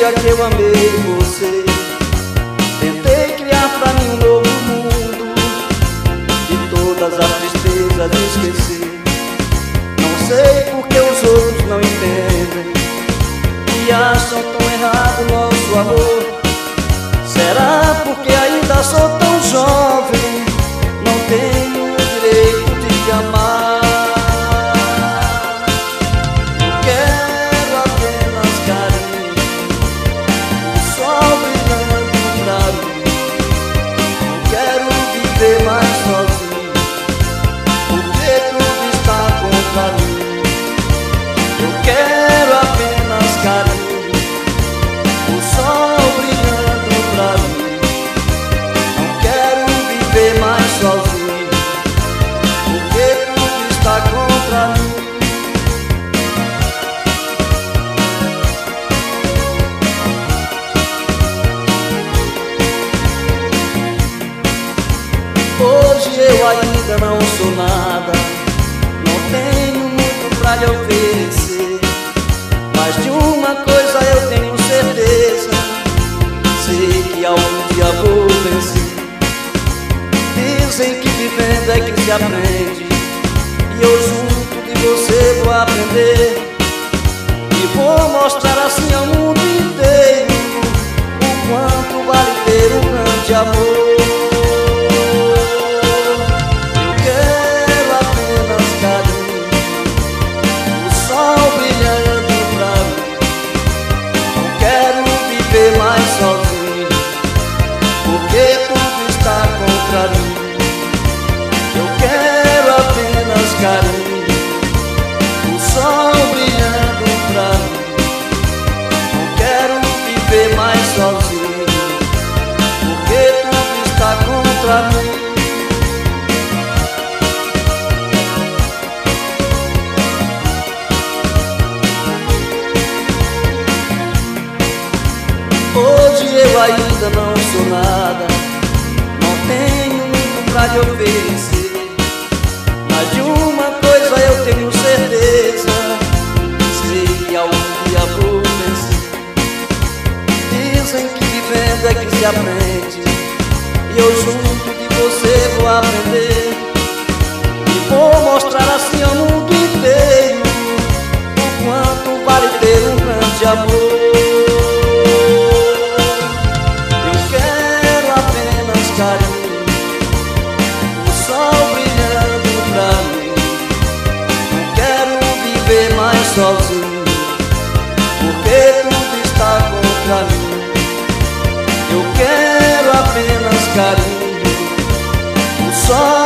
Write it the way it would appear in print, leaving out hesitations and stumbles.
dia que eu amei você, tentei criar pra mim um novo mundo, de todas as tristezas esquecer. Não sei porque os outros não entendem e acham tão errado nosso amor. Será porque ainda sou tão jovem, não tenho o direito de te amar? Eu quero apenas carinho, o sol brilhando pra mim. Não quero viver mais sozinho, porque tudo está contra mim. Eu quero apenas carinho, o sol brilhando pra mim. Não quero viver mais sozinho, porque tudo está contra mim. Hoje eu ainda não sou nada, não tenho muito pra lhe oferecer, mas de uma coisa eu tenho certeza, sei que algum dia vou vencer. Dizem que vivendo é que se aprende, e eu junto de você vou aprender, e vou mostrar assim ao mundo inteiro o quanto vale ter um grande amor. Eu quero apenas carinho, o sol brilhando pra mim. Não quero viver mais sozinho, porque tudo está contra mim. Eu quero apenas carinho, o sol brilhando pra mim. Não quero viver mais sozinho, porque tudo está contra mim. Hoje eu ainda não sou nada, não tenho muito pra lhe oferecer, mas de uma coisa eu tenho certeza, sei que algum dia vou vencer. Dizem que vivendo é que se aprende, e eu junto de você vou aprender, e vou mostrar assim ao mundo inteiro o quanto vale ter um grande amor. Eu quero apenas carinho, o sol brilhando pra mim. Não quero viver mais sozinho, porque tudo está contra mim. Eu quero apenas carinho, o sol